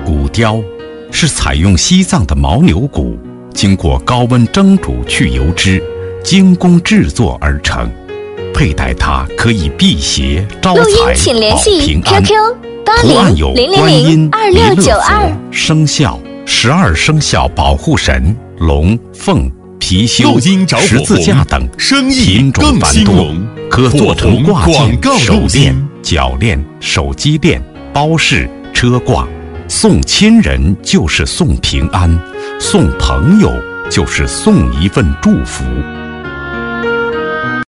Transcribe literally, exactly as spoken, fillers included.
骨雕是采用西藏的牦牛骨，经过高温蒸煮去油脂，精工制作而成。佩戴它可以辟邪招财、保平安。图案有观音、弥勒佛、生肖、十二生肖保护神、龙、凤、貔貅、十字架等，品种繁多，可做成挂件、手链、脚链、手机链、包饰、车挂。送亲人就是送平安，送朋友就是送一份祝福。